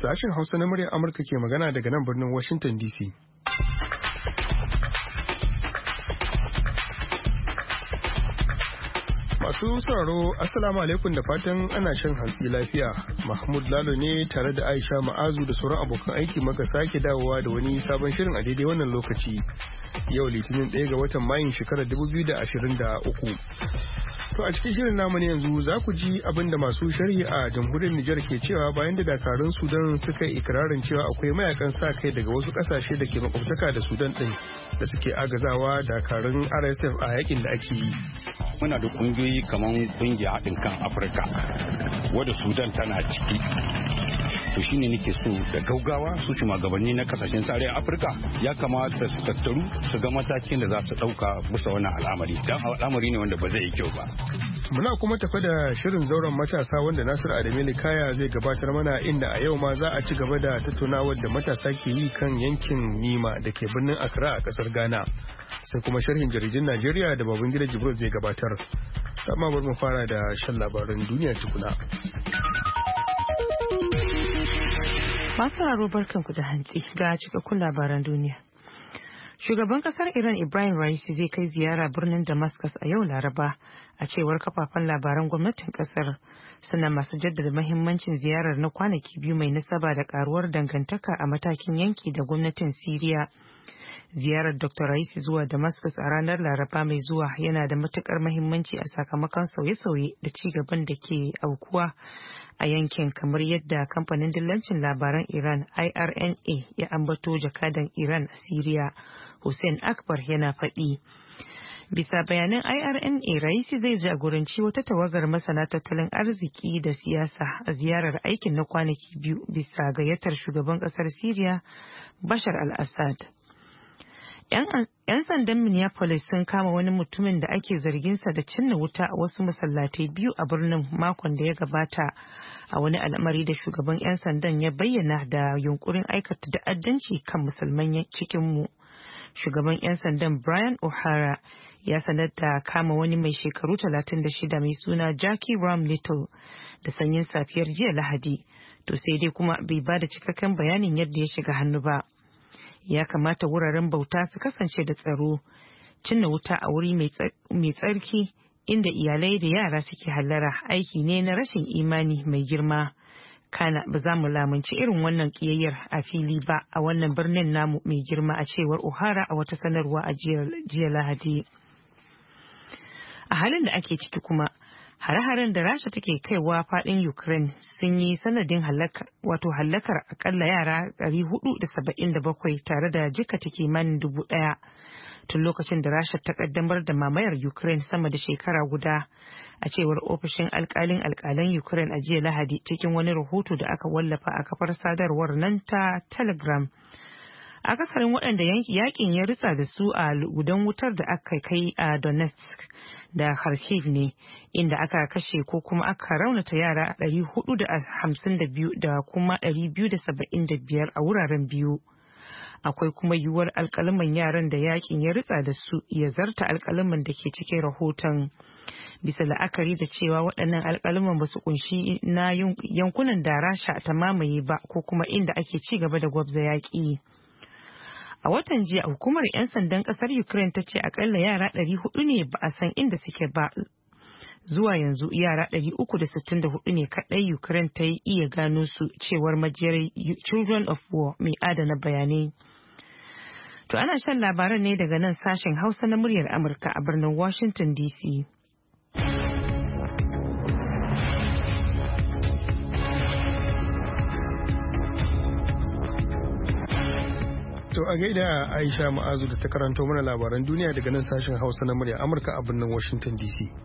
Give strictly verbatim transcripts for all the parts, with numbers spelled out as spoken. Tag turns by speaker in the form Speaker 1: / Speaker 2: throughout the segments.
Speaker 1: Sashen Hausa na muryar Amurka ke magana daga nan birnin Washington D C. Masu sauraro, Assalamu alaikum da fatan ana shan hantsi lafiya. Mahmud Lalo ne tare da Aisha Ma'azu da sauran abokan aiki maka sake dawowa da wani sabon shirin a daidai wannan lokaci. Yau Litinin ɗaya ga watan Mayun shekarar dubu biyu da ashirin da uku. To a cikin shirin namu ne yanzu za ku ji abin da masu sharhi a jamhuriyar Nijar ke cewa bayan da dakarun Sudan suka yi ikirarin cewa akwai mayakan sa kai daga wasu kasashe da ke makwabtaka da Sudan din da suke agazawa dakarun R S F a yakin da ake yi.
Speaker 2: Muna da kungiyoyi kamar kungiyar haɗin kan Afirka wadda Sudan tana ciki. To shine nake so da gaugawa su shugabanni na kasashen tarayyar Afirka ya kamata su tattaru su ga matakin da za su ɗauka bisa wannan al'amari. Dan al'amari ne wanda ba zai yi kyau ba.
Speaker 1: Muna kuma tafi da shirin zauren matasa wanda Nasir Adamili Kaya zai gabatar mana inda a yau ma za a ci gaba da tattaunawar da matasa ke yi kan yankin Nima da ke birnin Accra a kasar Ghana. Sai kuma sharhin jaridun Najeriya da Babangida Jibril zai gabatar. Amma bari mu fara da shan labaran duniya tukuna.
Speaker 3: Masu haro barkanku da hantsi ga cikakkun labaran duniya. Shugaban kasar Iran Ibrahim Raisi zai kai ziyara birnin Damascus a yau Laraba, a cewar kafafen labaran gwamnatin kasar, suna masu jaddada mahimmancin ziyarar na kwanaki biyu mai nasaba da karuwar dangantaka a matakin yanki da gwamnatin Siriya. Ziyarar Doctor Raisi zuwa Damascus a ranar Laraba mai zuwa yana da matukar mahimmanci a sakamakon sauye-sauye da ci gaban da ke aukuwa a yankin, kamar yadda kamfanin dillancin labaran Iran I R N A ya ambato jakadan Iran a Siriya Hussein Akbar yana faɗi. Bisa bayanan I R N A, Raisi zai jagoranci wata tawagar masana tattalin arziki da siyasa a ziyarar aikin na kwanaki biyu bisa gayyatar shugaban ƙasar Siriya Bashar al-Assad. 'Yan sandan Minneapolis sun kama wani mutumin da ake zarginsa da cinna wuta a wasu masallatai biyu a birnin makon da ya gabata, a wani al'amari da shugaban 'yan sandan ya bayyana da yunkurin aikata ta'addanci kan musulman cikinmu. Shugaban 'yan sandan Brian O'Hara ya sanar da kama wani mai shekaru talatin da shida mai suna Jackie Ram Little da sanyin safiyar jiya Lahadi, to sai dai kuma bai ba da cikakken bayanin yadda ya shiga hannu ba. Ya kamata wuraren bauta su kasance da tsaro. Cinna wuta a wuri mai tsarki inda iyalai da yara suke hallara aiki ne na rashin imani mai girma. Kana ba za mu lamunci irin wannan kiyayyar a fili ba a wannan birnin namu mai girma, a cewar O'Hara a wata sanarwa a jiya Lahadi. A halin da ake ciki kuma, hare-haren da Rasha take kaiwa fadin Ukraine sun yi sanadin wato hallakar akalla yara ɗari hudu da saba'in da bakwai tare da jikata kimanin dubu ɗaya tun lokacin da Rasha ta kaddamar da mamayar Ukraine sama da shekara guda, a cewar ofishin alkalin alkalan Ukraine a jiya Lahadi cikin wani rahoto da aka wallafa a kafar sadarwar nan ta Telegram. Akasarin waɗanda yakin ya ritsa da su a gudan wutar da aka kai a Donetsk da Kharkiv ne, inda aka kashe ko kuma aka raunata yara ɗari hudu da hamsin da biyu da kuma ɗari biyu da saba'in da biyar a wuraren biyu. Akwai kuma yiwuwar alkalaman yaran da yakin ya ritsa da su ya zarta alkalaman da ke cikin rahoton. Bisa la'akari da cewa waɗannan alkalaman ba su kunshi na yankunan da Rasha ta mamaye ba ko kuma inda ake ci gaba da gwabza yaƙi. A watan jiya hukumar 'yan sandan kasar Ukraine ta ce akalla yara ɗari hudu ne ba a san inda suke ba. Zuwa yanzu yara ɗari uku da sittin da hudu ne kaɗai Ukraine ta yi iya gano su, cewar majiyar Children of War mai adana bayanai. To ana shan labaran ne daga nan sashen Hausa na muryar Amurka a birnin Washington D C.
Speaker 1: To a gaida Aisha Ma'azu da ta karanto mana labaran duniya daga nan sashen Hausa na murya Amurka a birnin Washington D C.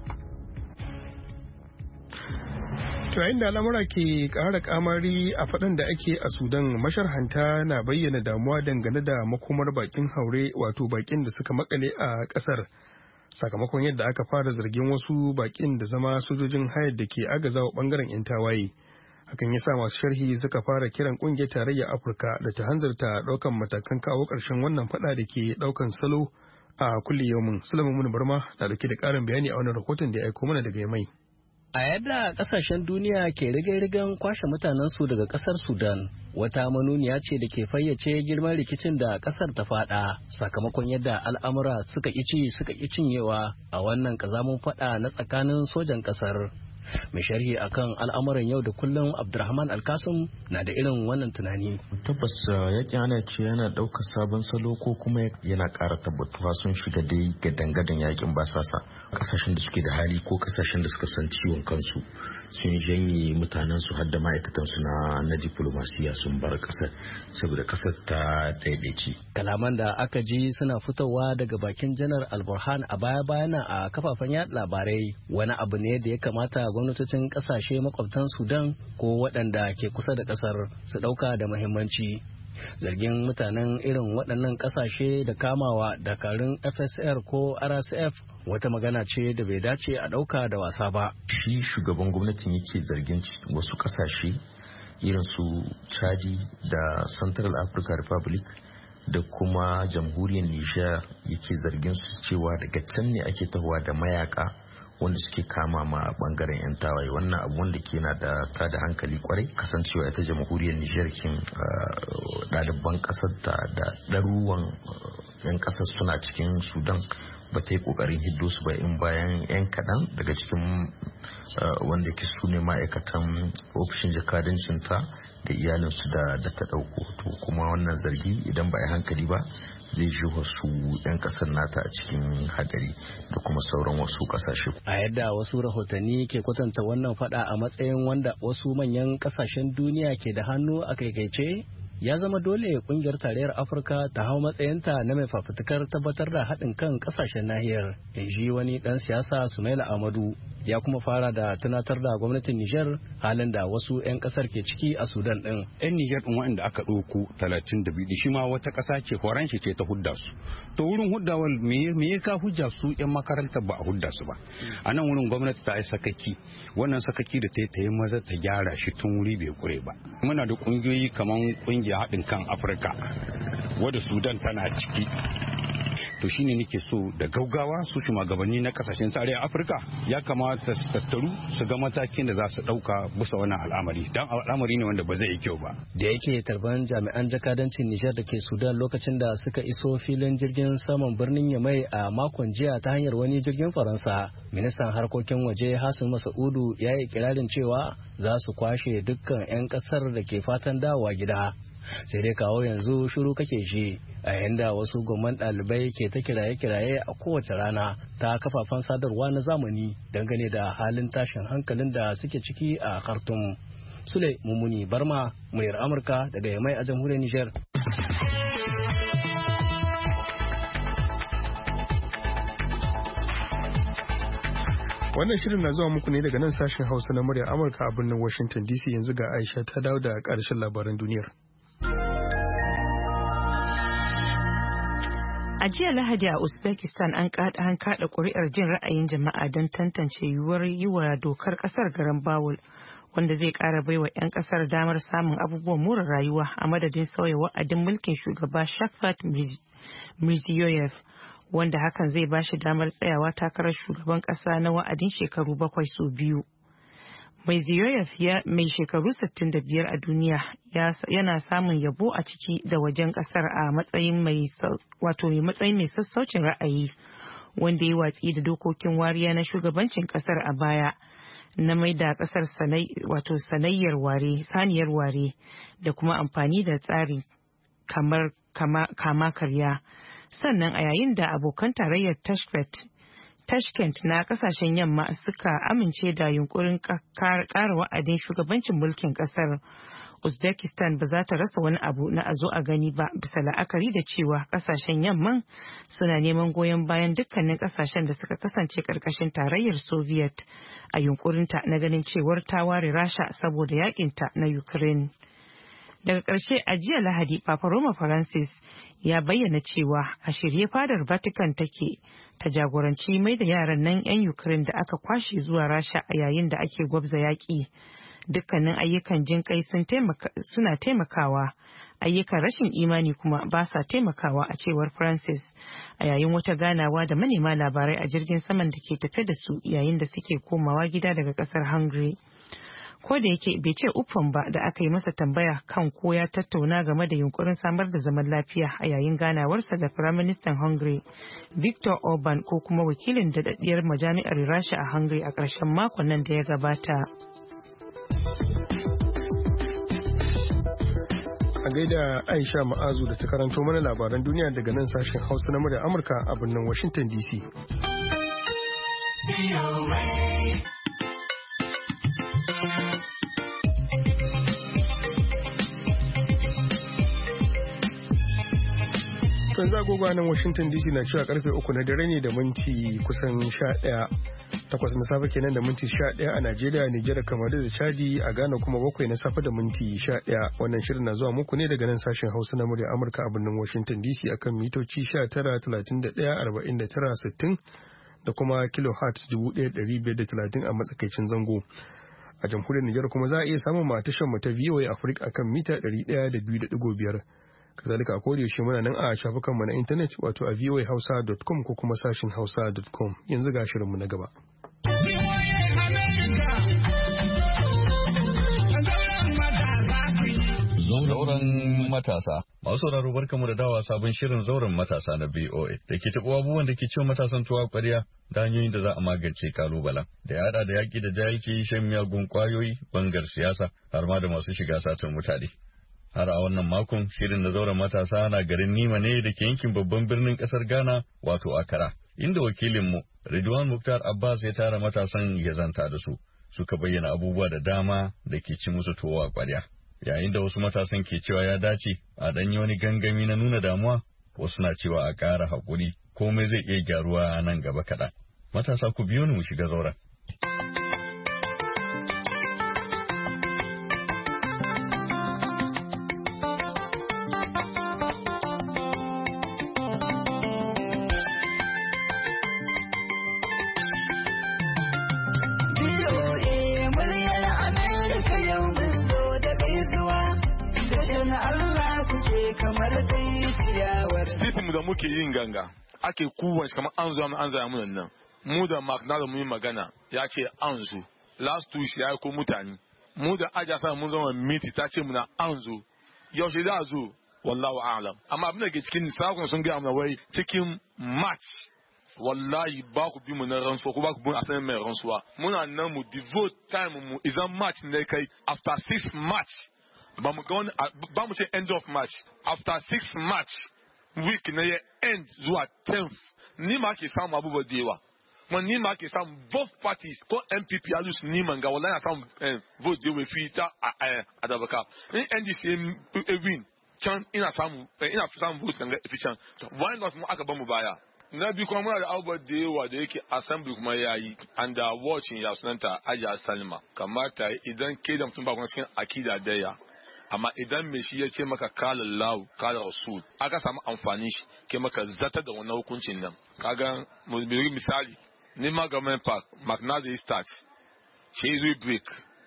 Speaker 1: To yayin da al'amura ke ƙara kamari a faɗan da ake a Sudan, masharhanta na bayyana damuwa dangane da makomar bakin haure, wato bakin da suka makale a ƙasar sakamakon yadda aka fara zargin wasu bakin da zama sojojin hayar da ke agazawa bangaren 'yan tawaye. Hakan ya sa masu sharhi suka fara kiran kungiyar tarayyar Afirka da ta hanzarta daukan matakan kawo ƙarshen wannan fada da ke daukan salo a kulli yaumin. Sulaiman Mun Barma na dauke da ƙarin bayani a wannan rahoton da ya aiko mana daga Yamai.
Speaker 4: A yadda kasashen duniya ke rigar-rigan kwashe mutanensu daga kasar Sudan, wata manuniya ce da ke fayyace girman rikicin da kasar ta fada sakamakon yadda al'amura suka ci suka ƙi cinyewa a wannan kazamun fada na tsakanin sojan kasar. Mai sharhi akan al'amuran yau da kullum Abdulrahman Alkasum na da irin wannan tunani.
Speaker 5: Tabbas yakin ana ce yana ɗaukar sabon salo ko kuma yana ƙara tabbatuwa sun shiga dai ga dangadan yakin basasa. Kasashen da suke da hali ko kasashen da suka san ciwon kansu sun janye mutanen su har da ma'aikatan su na na diplomasiya sun bar kasar saboda kasar ta daidaici.
Speaker 4: Kalaman da aka ji suna fitowa daga bakin janar Alburhan a baya-bayana a kafafen yaɗa labarai wani abu ne da ya kamata gwamnatocin kasashe makwabtan Sudan ko waɗanda ke kusa da kasar su ɗauka da muhimmanci. Zargin mutanen irin waɗannan ƙasashe da kamawa dakarun F S R ko R S F wata magana ce da bai dace a ɗauka da wasa ba.
Speaker 5: Shi shugaban gwamnatin yake zargin wasu ƙasashe irin su Chadi da Central Africa Republic da kuma jamhuriyar Nijar yake zargin su cewa daga can ne ake tahowa da mayaka wanda suke kama ma bangaren yan tawaye. Wannan abu wanda ke na da tada hankali kwarai kasancewa ita jamhuriyar Nijar kin ɗaliban ƙasar ta da ɗaruwan yan ƙasar suna cikin Sudan ba ta yi ƙoƙarin hiddo su ba in bayan yan kaɗan daga cikin wanda ke su ne ma'aikatan ofishin jakadancin ta da iyalinsu da da ta ɗauko. To kuma wannan zargi idan ba a hankali ba zai ji wasu 'yan kasar nata a cikin hadari da kuma sauran wasu kasashe.
Speaker 4: A yadda wasu rahotanni ke kwatanta wannan fada a matsayin wanda wasu manyan kasashen duniya ke da hannu a kaikaice, ya zama dole kungiyar tarayyar Afirka ta hau matsayinta na mai fafutukar tabbatar da haɗin kan kasashen nahiyar. In ji wani ɗan siyasa Sumaila Amadu ya kuma fara da tunatar da gwamnatin Nijar halin da wasu 'yan kasar ke ciki a Sudan din.
Speaker 2: 'Yan Nijar din waɗanda aka ɗauko talatin da biyu shi ma wata ƙasa ce horon shi ce ta hudda su. To wurin huddawar me ya ka hujja su 'yan makarantar ba a hudda su ba. A nan wurin gwamnati ta yi sakaki. Wannan sakaki da ta yi ta yi maza ta gyara shi tun wuri bai kure ba. Muna da ƙungiyoyi kamar ƙungiyar haɗin kan Afirka wadda Sudan tana ciki. To shine nake so da gaugawa su shugabanni na kasashen tarayyar Afirka ya kamata su tattaru su ga matakin da za su dauka bisa wannan al'amari dan al'amari ne wanda ba zai yi kyau ba.
Speaker 4: Da yake tarban jami'an jakadancin Nijar da ke Sudan lokacin da suka iso filin jirgin saman birnin Yamai a makon jiya ta hanyar wani jirgin Faransa, ministan harkokin waje Hassan Masaudu ya yi kirarin cewa za su kwashe dukkan 'yan kasar da ke fatan dawowa gida. Sai dai kawo yanzu shiru kake shi a yanda wasu gwamman ɗalibai ke ta kiraye-kiraye a kowace rana ta kafafen sadarwa na zamani dangane da halin tashin hankalin da suke ciki a Khartoum. Sule Mumuni Barma, muryar Amurka daga Yamai a jamhuriyar Nijar.
Speaker 1: Wannan shirin na zuwa muku ne daga nan sashen Hausa na muryar Amurka a birnin Washington D C. Yanzu ga Aisha ta dawo da ƙarshen labaran duniyar.
Speaker 3: A jiya Lahadi a Uzbekistan an kada ƙuri'ar jin ra'ayin jama'a don tantance yiwuwar yi wa dokar ƙasar garan bawul wanda zai ƙara baiwa 'yan ƙasar damar samun abubuwan more rayuwa a madadin sauya wa'adin mulkin shugaba Shavkat Mirziyoyev, wanda hakan zai ba shi damar tsayawa takarar shugaban ƙasa na wa'adin shekaru bakwai sau biyu. Mirziyoyev mai shekaru sittin da biyar a duniya yana samun yabo a ciki da wajen kasar a matsayin mai wato matsayin mai sassaucin ra'ayi wanda ya watsi da dokokin wariya na shugabancin kasar a baya na mai da kasar wato sanayyar ware saniyar ware da kuma amfani da tsari kamar kama karya. Sannan a yayin da abokan tarayyar Tashkent Tashkent na kasashen yamma suka amince da yunkurin ƙara wa'adin shugabancin mulkin ƙasar, Uzbekistan ba za ta rasa wani abu na a zo a gani ba bisa la'akari da cewa kasashen yamman suna neman goyon bayan dukkanin kasashen da suka kasance ƙarƙashin tarayyar Soviet a yunkurinta na ganin cewar ta ware Rasha saboda yakinta na Ukraine. Daga ƙarshe a jiya Lahadi, Papa Roma Francis ya bayyana cewa a shirye fadar Vatican take ta jagoranci mai da yaran nan 'yan Ukraine da aka kwashe zuwa Rasha a yayin da ake gwabza yaƙi. Dukkanin ayyukan jin kai suna taimakawa, ayyukan rashin imani kuma ba sa taimakawa a cewar Francis a yayin wata ganawa da manema labarai a jirgin saman da ke tafe da su yayin da suke komawa gida daga kasar Hungary. Ko da yake bai ce uffan ba da aka yi masa tambaya kan ko ya tattauna game da yunkurin samar da zaman lafiya a yayin ganawarsa da Firaministan Hungary Viktor Orban ko kuma wakilin daɗaɗɗiyar majami'ar Rasha a Hungary a ƙarshen makon nan da ya gabata.
Speaker 1: A gaida Aisha Ma'azu da ta karanto mana labaran duniya daga nan sashen Hausa na murya Amurka a birnin Washington D C. Yanzu agogo nan Washington D C na cewa karfe uku na dare ne da minti kusan sha ɗaya. Takwas na safe kenan da minti sha ɗaya a Najeriya, Nijar, Kamaru da Chadi, a Ghana kuma bakwai na safe da minti sha ɗaya. Wannan shirin na zuwa muku ne daga nan sashen Hausa na murya Amurka a birnin Washington D C akan mitoci sha tara, talatin da ɗaya, arba'in da tara, sittin da kuma kilohertz dubu ɗaya ɗari biyar da talatin a matsakaicin zango. A jamhuriyar Nijar kuma za a iya samun matashar mu ta V O A Africa akan mita ɗari ɗaya da biyu da ɗigo biyar. Kazalika a koda yaushe muna nan a shafukanmu na intanet wato a voa hausa dot com ko kuma sashin hausa dot com. Yanzu ga shirinmu na gaba.
Speaker 6: Zauren matasa. Masu sauraro barkamu da dawa sabon shirin zauren matasa na V O A da ke taɓa abubuwan da ke cewa matasan tuwa ƙwarya da hanyoyin da za a magance kalubalen da ya haɗa da yaƙi da jahilci, shan miyagun ƙwayoyi, bangar siyasa har ma da masu shiga satar mutane. Har a wannan makon shirin da zauren matasa na garin Nima ne da ke yankin babban birnin ƙasar Ghana wato Accra, inda wakilinmu Ridwan Muktar Abbas ya tara matasan ya zanta da su. Suka bayyana abubuwa da dama da ke ci musu tuwo a ƙwarya. Yayin da wasu matasan ke cewa ya dace a ɗanyi wani gangami na nuna damuwa, wasu na cewa a ƙara haƙuri komai zai iya gyaruwa nan gaba kaɗan. Matasa ku biyo ni mu shiga zauren.
Speaker 7: Sifin da muke yin ganga ake kuwa kamar an zo an zaya mun nan. Mu da Mark na da mun magana ya ce an zo. Last two ya ko mutane. Mu da aja sa mun zama miti ta ce muna an zo. Yaushe da zo wallahu a'lam. Amma abin da ke cikin sakon sun ga mu wai cikin March wallahi ba ku bi mu na rantsuwa ko ba ku bin asanin mai rantsuwa. Muna nan mu devote time mu idan March ne kai after six March. Ba mu ga wani ba mu ce end of March after six March week na ya end zuwa tenth ni ma ke samu abubuwa da yawa kuma ni ma ke samu both parties ko M P P alus ni man ga wallahi samu vote da yawa fi ta a dabaka in N D C win can ina samu ina samu vote kan ga fi can why not mu aka ba mu baya na bi kuma muna da abubuwa da yawa da yake assembly kuma yayi and uh, watching ya sunanta Aja Salma kamata idan ke da mutum ba kuma cikin akida daya amma idan mai shi ya ce maka kala lau kala rasul aka samu amfani shi ke maka zata da wannan hukuncin nan kaga misali ni ma government park McNally start shi zai break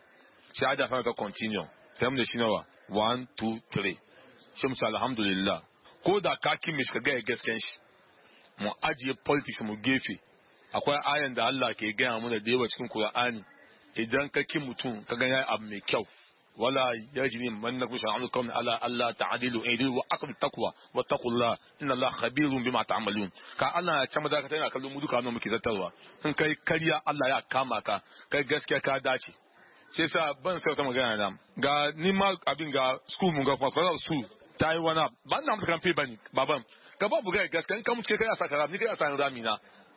Speaker 7: shi ada sama ka continue tam da shi nawa one two three shi mu alhamdulillah ko da ka kimi shi ka ga gasken shi mu ajiye politics mu gefe akwai ayan da Allah ke gaya mana da yawa cikin Qur'ani idan ka ki mutum ka ga yayi abu mai kyau ولا يجري منكم شرعان القوم على الا تعدلوا اعدلوا واقم التقوى واتقوا الله ان الله خبير بما تعملون ka Allah ya cama da ka tana kallon mu duka nan muke zattarwa in kai kariya Allah ya kama ka kai gaskiya ka dace sai sa ban sai ta magana da ga ni ma abin ga school mun ga kuma su tayi wana ban na mutan pe bani baban ka ba buga gaskiya in ka muke kai asa karam ni kai asa ramina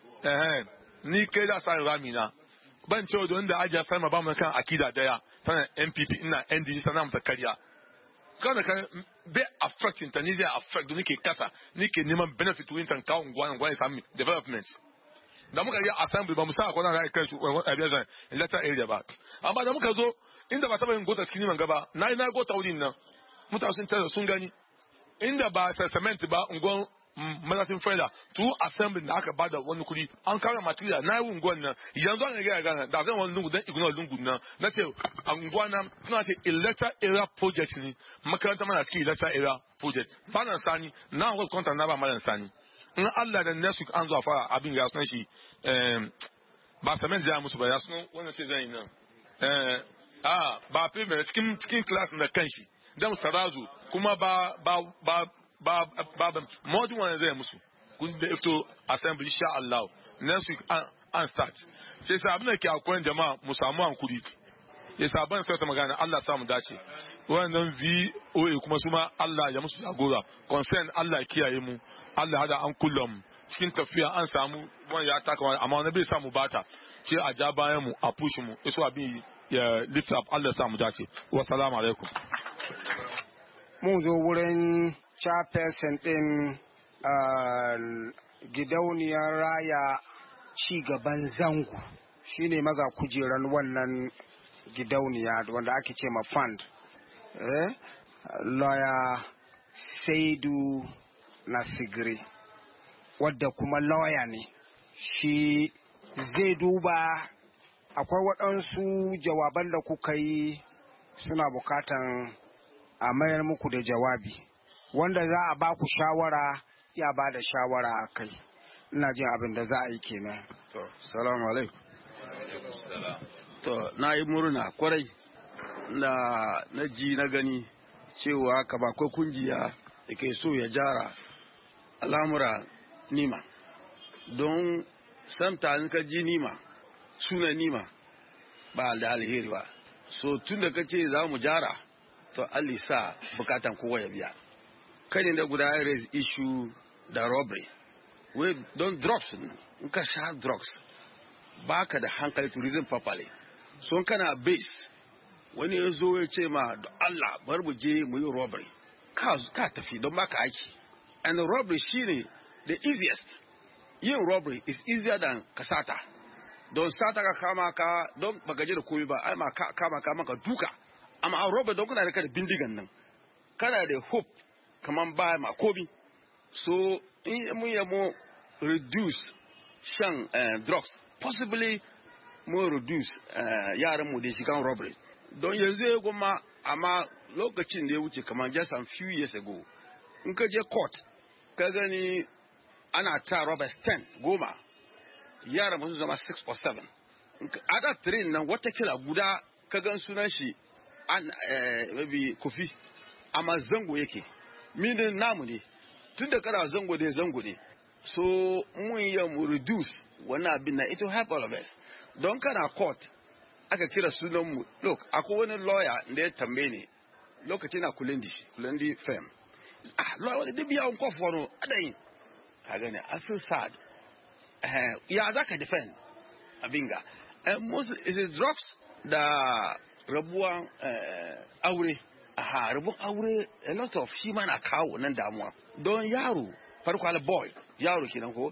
Speaker 7: eh ni kai da asa ramina ban ce da wanda ajiya sama ba mu kan akida daya tana M P P ina N D C sana mata kariya kana kan be affecting ta ni zai affect don nike kasa nike neman benefit win tan kawo ngwan ngwan sami development da muka yi assembly ba mu sa kwana da kai su abiyan in letter area ba amma da muka zo inda ba saba yin gota cikin man gaba nayi na gota wurin nan mutane sun tare sun gani inda ba cement ba ngwan matasin faida tu assembly da aka bada wani kudi an kawo material na yi unguwan nan yanzu an ga gana da zan wani lungu dan ignore lungu nan na ce unguwa na suna ce electoral area project ne makaranta mana cikin electoral area project malam sani na wani kwanta na ba malam sani in Allah da next week an zo a fara abin ya sunan shi ba samen da ya musu ba ya sunan wannan ce zan yi nan eh ah ba premier cikin cikin class na kanshi dan tarazu kuma ba ba ba ba ba modern one zai musu kun da ifto assembly insha Allah next week an start sai sa abin da ke akwai jama'a mu samu hankuri ya saban sai ta magana Allah sa mu dace wannan V O A kuma su ma Allah ya musu jagora concern Allah ya kiyaye mu Allah hada an kullum cikin tafiya an samu wani ya taka amma wani bai samu bata ce a ja bayan mu a push mu iso abin ya lift up Allah sa mu dace wa salamu alaikum
Speaker 8: mun zo wurin chairperson din gidauniyar raya ci gaban zango shine maga kujeran wannan gidauniya wanda ake ce ma fund eh lawyer Saidu Nasigiri wadda kuma lawyer ne shi zai duba akwai waɗansu jawaban da kuka yi suna bukatan a mayar muku da jawabi wanda za a ba ku shawara ya ba da shawara a kai ina jin abin da za a yi kenan.
Speaker 9: To, salamu alaikum. To, na yi murna kwarai na na ji na gani cewa ka ba ko kungiya da ke so ya jara al'amura nima don samta ka ji nima suna nima ba da alheri ba so tun da ka ce za mu jara to Allah sa bukatan kowa ya biya kan da guda raise issue da robbery we don drugs in ka sha drugs baka da hankali to reason properly so kana base wani ya zo ya ce ma da Allah bar mu je mu yi robbery ka ka tafi don baka aiki and robbery shine the easiest yin robbery is easier than kasata don sata ka kama ka don baka je da komai ba ai ma kama ka maka duka amma a robbery don kana da kada bindigan nan kana da hope kaman ba ma komi so in mun ya mu reduce shan uh, drugs possibly mu reduce uh, yaran mu da shigan robbery don yanzu ya goma amma lokacin da ya wuce kamar just a few years ago in ka je court ka gani ana ta robbers ten goma yaran mu zama six or seven a da train nan watakila guda ka gan sunan shi an uh, maybe kofi amma zango yake minin namu ne tun da kana zango ne zango ne so mun yi mu reduce wannan abin na it will help all of us don kana court aka kira sunan mu look akwai wani lawyer da ya tambaye ni lokacin na kulendi kulendi firm ah lawyer wani dibiya on kof wano adayin ka gane I feel sad eh ya zaka defend abinga eh most is it drugs da rabuwan aure aha rabon aure a lot of shi ma na kawo nan damuwa don yaro farko ala boy yaro kenan ko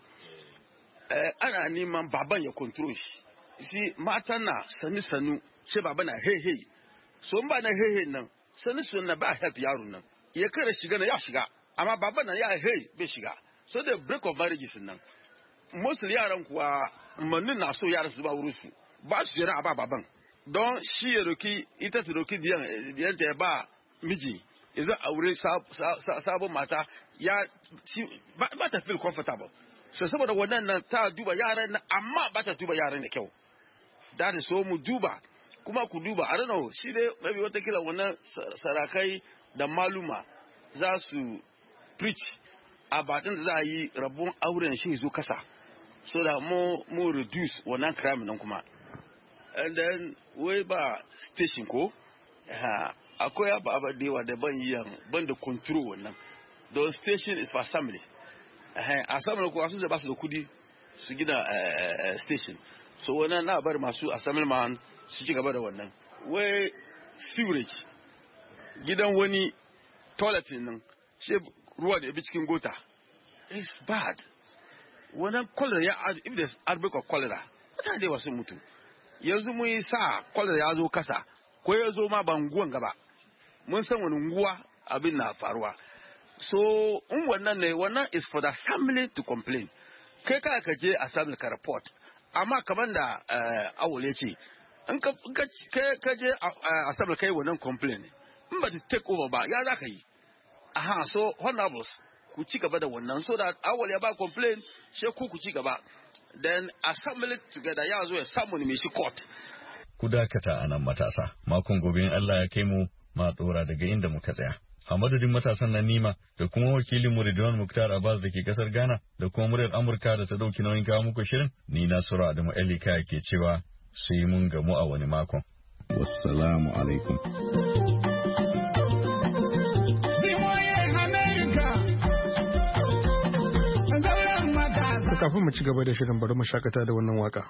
Speaker 9: eh ana neman baban ya control shi si matan na sanu sanu sai baban na hey hey so ba na hey hey nan sanu sanu na ba help yaro nan ya kare shiga na ya shiga amma baban na ya hey bai shiga so the break of marriages nan most yaran kuwa mannin na so yaran su ba wurin su ba su jira ba baban don shi ya roki ita ta roki diyan diyan ta ba miji idan aure sabon mata ya ba ta feel comfortable so saboda wannan nan ta duba yaran nan amma ba ta duba yaran da kyau da da so mu duba kuma ku duba I don't know shi dai maybe wata kila wannan sarakai da maluma za su preach about din da za a yi rabon auren shi zo kasa so da mu mu reduce wannan crime nan kuma and then wai ba station ko akwai ababa da yawa da ban yi ban da control wannan don station is for family a samun ko asu ba su da kudi su gina station so wannan na bar masu assembly man su ci gaba da wannan wai sewage gidan wani toilet nan shi ruwa da ya bi cikin gota is bad wannan cholera ya if there's outbreak of cholera mutane da wasu mutu yanzu mun yi sa cholera ya zo kasa ko ya zo ma banguwan gaba mun san wani nguwa abin na faruwa so in wannan ne wannan is for the assembly to complain kai ka ka je assembly ka report amma kamar da awole ce in ka ka je assembly kai wannan complain in ba ta take over ba ya za ka yi aha so honorables ku ci gaba da wannan so that awole ya ba complain she ku ku ci gaba then assembly together ya zo ya samu ne mai shi court
Speaker 6: ku dakata anan matasa makon gobe in Allah ya kai mu ma dora daga inda muka tsaya a madadin matasan nan Nima da kuma wakilin Ridwan Muktar Abbas da ke kasar Ghana da kuma muryar Amurka da ta dauki nauyin kawo muku shirin ni Nasiru Adamu Elika ke cewa sai mun gamu a wani makon wassalamu alaikum
Speaker 1: kafin mu ci gaba da shirin bari mu shakata da wannan waka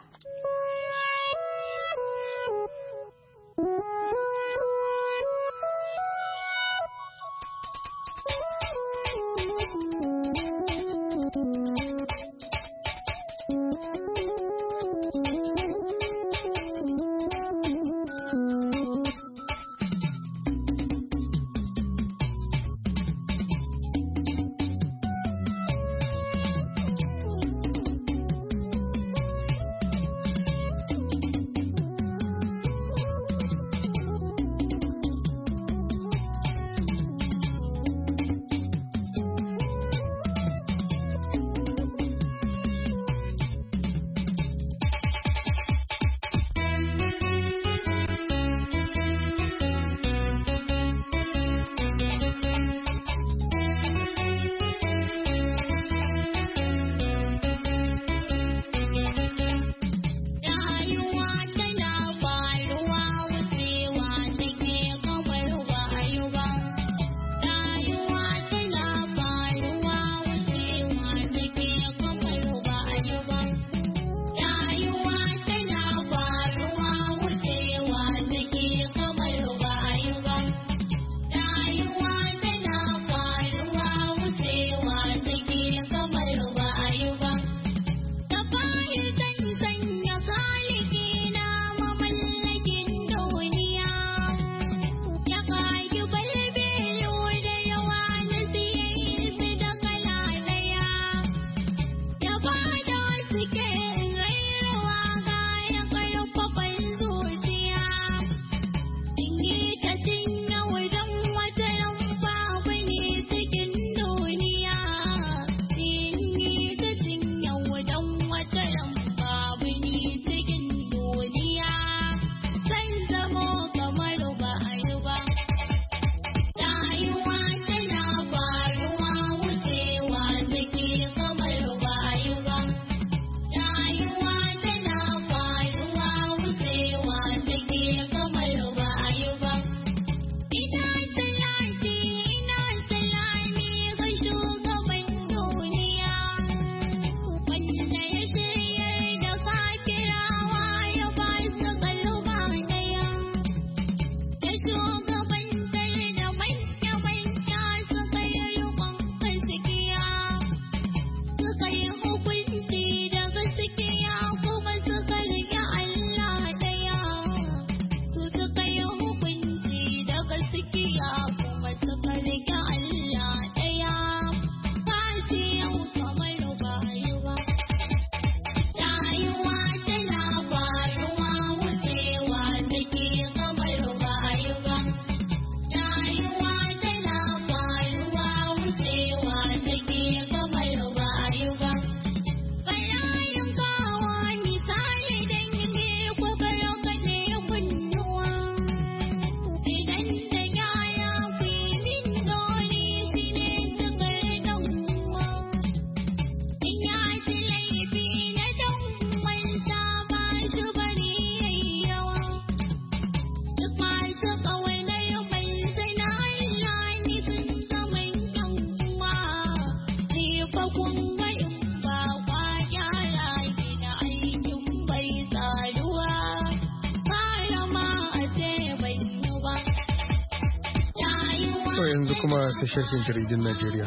Speaker 1: yanzu kuma sai sharhin jaridun Najeriya.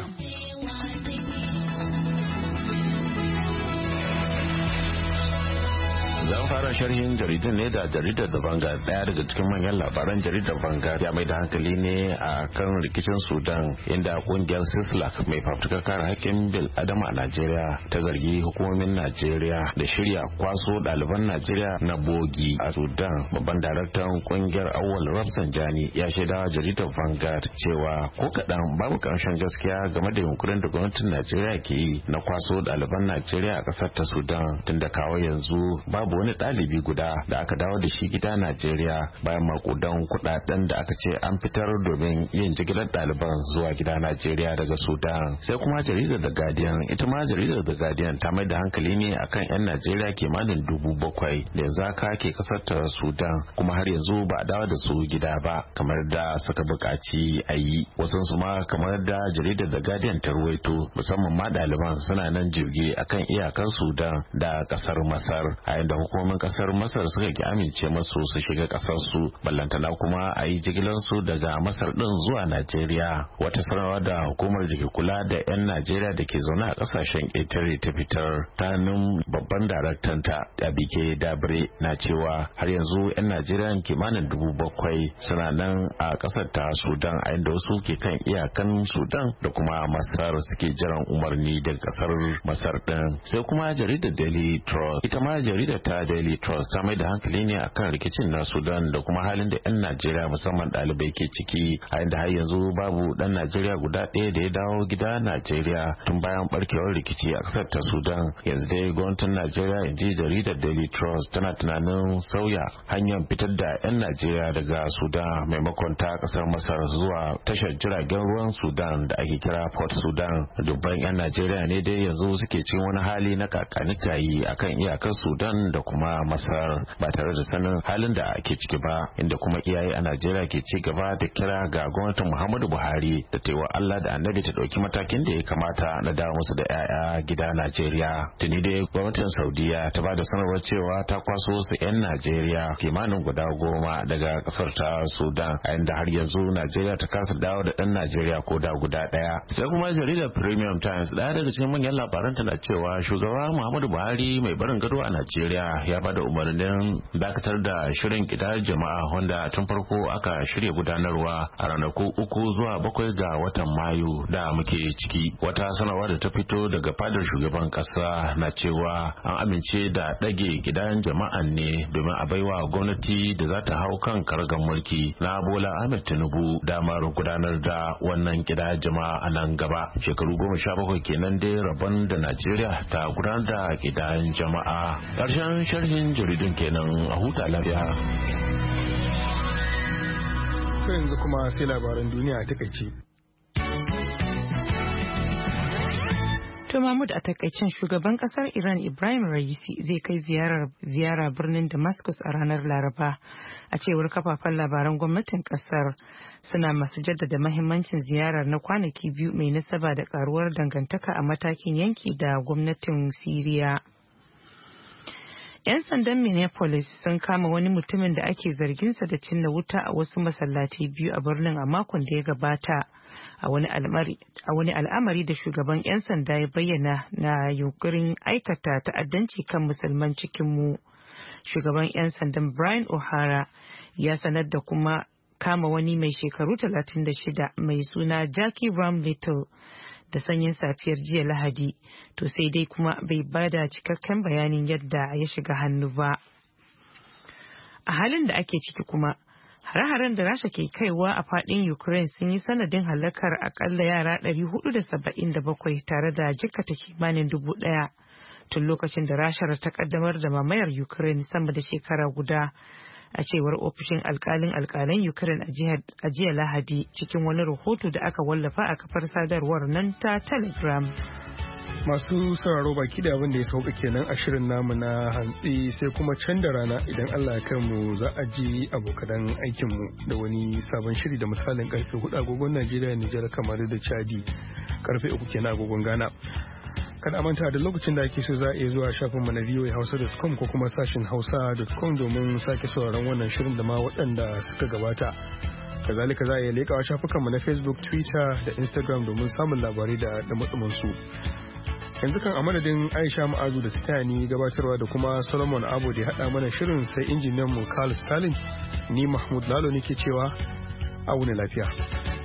Speaker 10: Zan fara sharhin jaridun ne da jaridar da Vanguard. Daya daga cikin manyan labaran jaridar Vanguard ya mai da hankali ne a kan rikicin Sudan, inda kungiyar Sislak mai fafutukar kare haƙƙin bil adama a Najeriya ta zargi hukumomin Najeriya da shirya kwaso ɗaliban Najeriya na bogi a Sudan. Babban daraktan kungiyar Awal Rafsanjani ya shaidawa jaridar Vanguard cewa ko kaɗan babu ƙarshen gaskiya game da yunkurin da gwamnatin Najeriya ke yi na kwaso ɗaliban Najeriya a ƙasar ta Sudan. Tun da kawo yanzu babu wani ɗalibi guda da aka dawo da shi gida Najeriya bayan makudan kuɗaɗen da aka ce an fitar domin yin jigilar ɗaliban zuwa gida Najeriya daga Sudan. Sai kuma jaridar The Guardian, ita ma jaridar The Guardian ta mai da hankali ne akan 'yan Najeriya kimanin dubu bakwai da yanzu aka ke kasar ta Sudan, kuma har yanzu ba a dawo da su gida ba kamar da suka buƙaci a yi. Wasu su ma kamar da jaridar The Guardian ta ruwaito, musamman ma ɗaliban suna nan jirgi akan iyakar Sudan da ƙasar Masar, a yadda hukumomin kasar Masar suka ki amince masu su shiga kasar su, ballantana kuma a yi jigilar su daga Masar din zuwa Najeriya. Wata sanarwa da hukumar da ke kula da 'yan Najeriya da ke zaune a kasashen ƙetare ta fitar ta hannun babban daraktan ta Abike Dabre na cewa har yanzu 'yan Najeriya kimanin dubu bakwai suna nan a kasar ta Sudan, a yadda wasu ke kan iyakan Sudan da kuma Masar suke jiran umarni daga kasar Masar din. Sai kuma jaridar Daily Trust, ita ma jaridar ta Daily Trust ta mai da hankali ne akan rikicin na Sudan da kuma halin da 'yan Najeriya musamman ɗalibai ke ciki, a inda har yanzu babu ɗan Najeriya guda ɗaya da ya dawo gida Najeriya tun bayan barkewar rikici a ƙasar ta Sudan. Yanzu dai gwamnatin Najeriya, in ji jaridar Daily Trust, tana tunanin sauya hanyar fitar da 'yan Najeriya daga Sudan maimakon ta ƙasar Masar zuwa tashar jiragen ruwan Sudan da ake kira Port Sudan. Dubban 'yan Najeriya ne dai yanzu suke cikin wani hali na kakanikayi akan iyakar Sudan da kuma Masar ba tare da sanin halin da ake ciki ba, inda kuma iyaye a Najeriya ke ci gaba da kira ga gwamnatin Muhammadu Buhari da ta yi wa Allah da Annabi ta ɗauki matakin da ya kamata na dawo musu da 'ya'ya gida Najeriya. Tuni dai gwamnatin Saudiya ta ba da sanarwar cewa ta kwaso wasu 'yan Najeriya kimanin guda goma daga ƙasar ta Sudan, a inda har yanzu Najeriya ta kasa dawo da ɗan Najeriya ko da guda ɗaya. Sai kuma jaridar Premium Times, ɗaya daga cikin manyan labaran tana cewa shugaba Muhammadu Buhari mai barin gado a Najeriya ya bada umarnin dakatar da shirin kidayar jama'a wanda tun farko aka shirya gudanarwa a ranaku uku zuwa bakwai ga watan Mayu da muke ciki. Wata sanarwa da ta fito daga fadar shugaban kasa na cewa an amince da ɗage kidayan jama'an ne domin a baiwa gwamnati da za ta hau kan karagar mulki na Bola Ahmed Tinubu damar gudanar da wannan kidayar jama'a a nan gaba. Shekaru goma sha bakwai kenan dai rabon da Najeriya ta gudanar da kidayan jama'a. Ƙarshen sharhin jaridun kenan, a huta lafiya.
Speaker 1: Yanzu kuma sai labaran duniya a takaice.
Speaker 3: To Mahmud, a takaicen shugaban kasar Iran Ibrahim Raisi zai kai ziyarar ziyara birnin Damascus a ranar Laraba, a cewar kafafen labaran gwamnatin kasar, suna masu jaddada mahimmancin ziyarar na kwanaki biyu mai nasaba da karuwar dangantaka a matakin yanki da gwamnatin Siriya. 'Yan sandan Minneapolis sun kama wani mutumin da ake zarginsa da cinna wuta a wasu masallatai biyu a birnin a makon da ya gabata, a wani al'amari da shugaban 'yan sanda ya bayyana na yunkurin aikata ta'addanci kan musulman cikinmu. Shugaban 'yan sandan Brian O'Hara ya sanar da kuma kama wani mai shekaru talatin da shida mai suna Jackie Ram Little da sanyin safiyar jiya Lahadi, to sai dai kuma bai bada cikakken bayanin yadda ya shiga hannu ba. A halin da ake ciki kuma, hare-haren da Rasha ke kaiwa a fadin Ukraine sun yi sanadin halakar akalla yara ɗari hudu da saba'in da bakwai tare da jikkata kimanin dubu ɗaya tun lokacin da Rasha ta kaddamar da mamayar Ukraine sama da shekara guda, a cewar ofishin alkalin alkalan Ukraine a jiya Lahadi cikin wani rahoto da aka wallafa a kafar sadarwar nan ta Telegram.
Speaker 1: Masu sauraro baki da abin da ya sauka kenan a shirin namu na hantsi, sai kuma can da rana idan Allah ya kai mu za a ji abokan aikinmu da wani sabon shiri da misalin karfe hudu agogon Najeriya, Nijar, kamar da Chadi, karfe uku kenan agogon Ghana. Kada manta da lokacin da ake so za a iya zuwa shafinmu na voa hausa dot com ko kuma sashin hausa dot com domin sake sauraron wannan shirin da ma waɗanda suka gabata. Kazalika za a iya leƙawa shafukanmu na Facebook, Twitter da Instagram domin samun labarai da dumudumin su. yanzu kan a madadin Aisha Ma'azu da ta ni gabatarwa da kuma Solomon Abu da ya haɗa mana shirin sai injiniyan mu Carl Stalin ni Mahmud Lalo nake cewa a wuni lafiya.